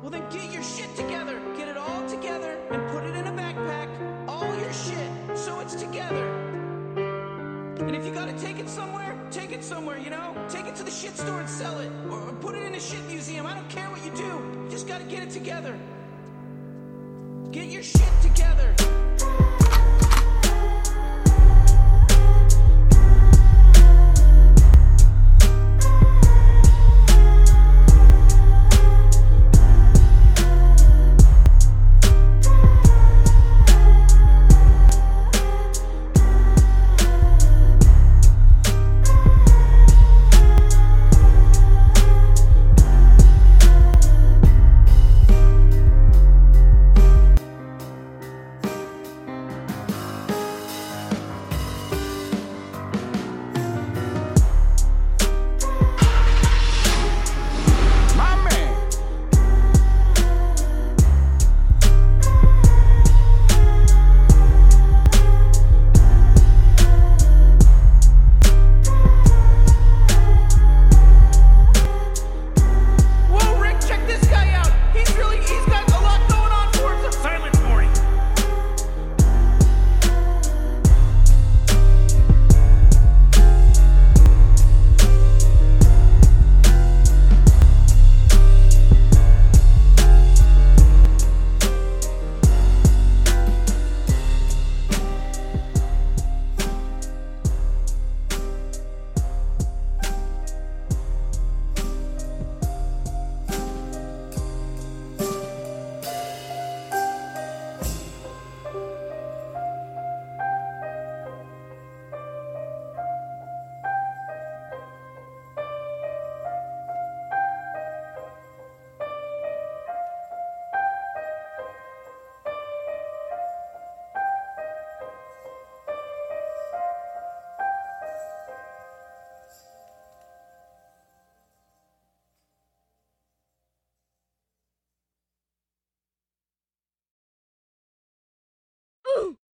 Well, then get your shit together. Get it all together and put it in a backpack. All your shit, so it's together. And if you gotta take it somewhere, you know? Take it to the shit store and sell it. Or put it in a shit museum. I don't care what you do. You just gotta get it together. Get your shit together.